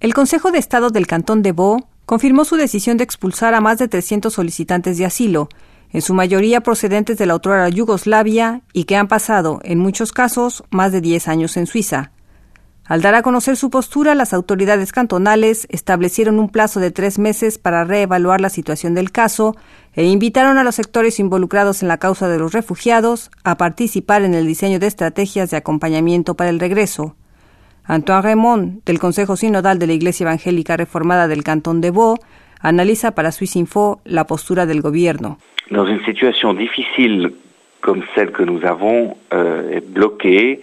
El Consejo de Estado del Cantón de Vaud confirmó su decisión de expulsar a más de 300 solicitantes de asilo, en su mayoría procedentes de la otrora Yugoslavia y que han pasado, en muchos casos, más de 10 años en Suiza. Al dar a conocer su postura, las autoridades cantonales establecieron un plazo de 3 meses para reevaluar la situación del caso e invitaron a los sectores involucrados en la causa de los refugiados a participar en el diseño de estrategias de acompañamiento para el regreso. Antoine Raymond, del Consejo Sinodal de la Iglesia Evangélica Reformada del Cantón de Vaud, analiza para Suisse Info la postura del gobierno. Dans une situation difficile comme celle que nous avons, bloquée.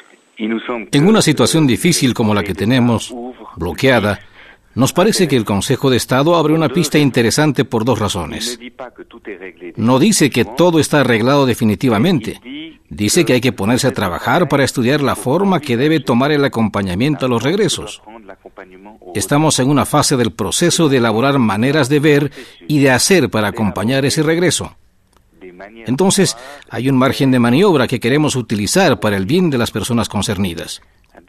En una situación difícil como la que tenemos, bloqueada, nos parece que el Consejo de Estado abre una pista interesante por 2 razones. No dice que todo está arreglado definitivamente. Dice que hay que ponerse a trabajar para estudiar la forma que debe tomar el acompañamiento a los regresos. Estamos en una fase del proceso de elaborar maneras de ver y de hacer para acompañar ese regreso. Entonces, hay un margen de maniobra que queremos utilizar para el bien de las personas concernidas.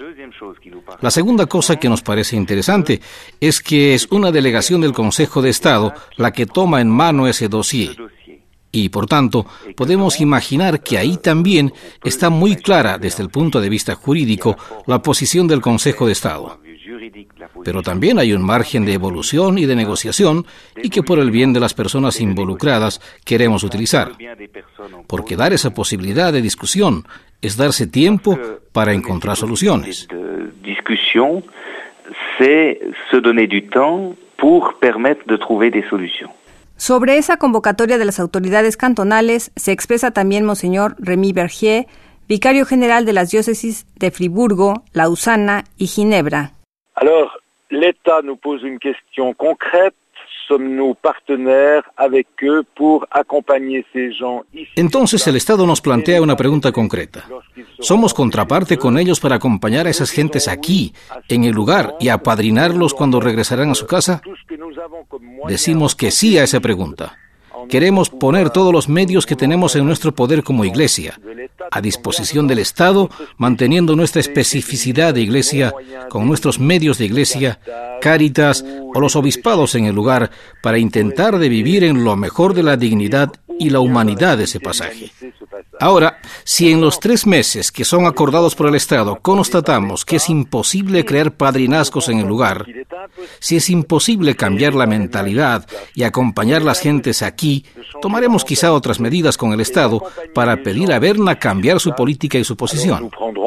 La segunda cosa que nos parece interesante es que es una delegación del Consejo de Estado la que toma en mano ese dossier. Y, por tanto, podemos imaginar que ahí también está muy clara, desde el punto de vista jurídico, la posición del Consejo de Estado. Pero también hay un margen de evolución y de negociación y que por el bien de las personas involucradas queremos utilizar. Porque dar esa posibilidad de discusión es darse tiempo para encontrar soluciones. Discussion, c'est se donner du temps pour permettre de trouver des solutions. Sobre esa convocatoria de las autoridades cantonales se expresa también Monseñor Rémy Bergier, vicario general de las diócesis de Friburgo, Lausana y Ginebra. Alors, l'État nous pose une question concrète. Sommes-nous partenaires avec eux pour accompagner ces gens ici? Entonces el Estado nos plantea una pregunta concreta. ¿Somos contraparte con ellos para acompañar a esas gentes aquí, en el lugar, y apadrinarlos cuando regresarán a su casa? Decimos que sí a esa pregunta. Queremos poner todos los medios que tenemos en nuestro poder como Iglesia a disposición del Estado, manteniendo nuestra especificidad de Iglesia con nuestros medios de Iglesia, Cáritas o los obispados en el lugar, para intentar de vivir en lo mejor de la dignidad y la humanidad de ese pasaje. Ahora, si en los 3 meses que son acordados por el Estado constatamos que es imposible crear padrinazgos en el lugar, si es imposible cambiar la mentalidad y acompañar a las gentes aquí, tomaremos quizá otras medidas con el Estado para pedir a Berna cambiar su política y su posición.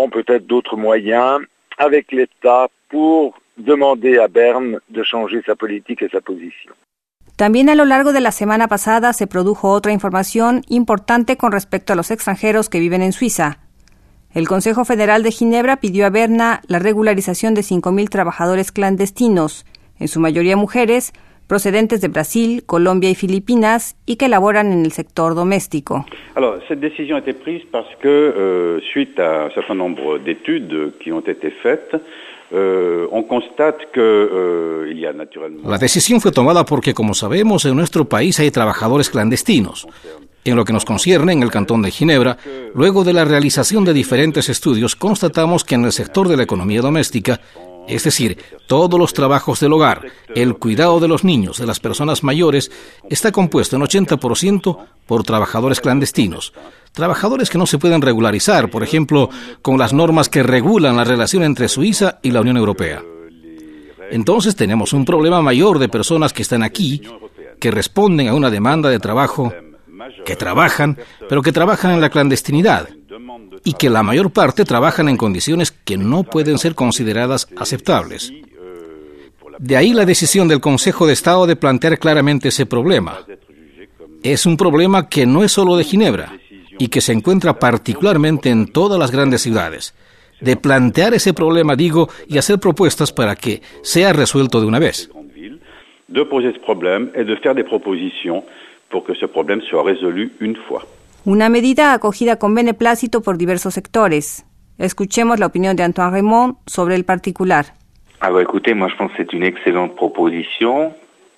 También a lo largo de la semana pasada se produjo otra información importante con respecto a los extranjeros que viven en Suiza. El Consejo Federal de Ginebra pidió a Berna la regularización de 5.000 trabajadores clandestinos, en su mayoría mujeres, procedentes de Brasil, Colombia y Filipinas, y que laboran en el sector doméstico. Alors, cette décision a été prise parce que, suite à un certain nombre d'études qui ont été faites, on constate que il y a naturellement... La decisión fue tomada porque, como sabemos, en nuestro país hay trabajadores clandestinos. En lo que nos concierne, en el Cantón de Ginebra, luego de la realización de diferentes estudios, constatamos que en el sector de la economía doméstica, es decir, todos los trabajos del hogar, el cuidado de los niños, de las personas mayores, está compuesto en 80% por trabajadores clandestinos. Trabajadores que no se pueden regularizar, por ejemplo, con las normas que regulan la relación entre Suiza y la Unión Europea. Entonces tenemos un problema mayor de personas que están aquí, que responden a una demanda de trabajo, que trabajan, pero que trabajan en la clandestinidad, y que la mayor parte trabajan en condiciones que no pueden ser consideradas aceptables. De ahí la decisión del Consejo de Estado de plantear claramente ese problema. Es un problema que no es solo de Ginebra, y que se encuentra particularmente en todas las grandes ciudades. De plantear ese problema, digo, y hacer propuestas para que sea resuelto de una vez. De poser ce problème et de faire des propositions pour que ce problème soit résolu une fois. Una medida acogida con beneplácito por diversos sectores. Escuchemos la opinión de Antoine Raymond sobre el particular. Alors écoutez, moi je pense que c'est une excellente proposition.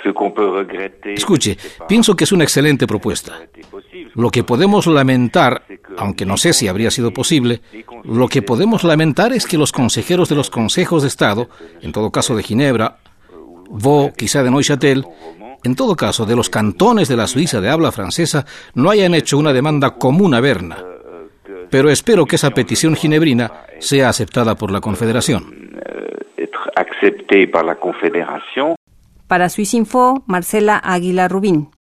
Escuche, pienso que es una excelente propuesta. Lo que podemos lamentar, aunque no sé si habría sido posible, lo que podemos lamentar es que los consejeros de los consejos de Estado, en todo caso de Ginebra, Vaud, quizá de Neuchâtel, en todo caso de los cantones de la Suiza de habla francesa, no hayan hecho una demanda común a Berna. Pero espero que esa petición ginebrina sea aceptada por la Confederación. Para Suisse Info, Marcela Águila Rubín.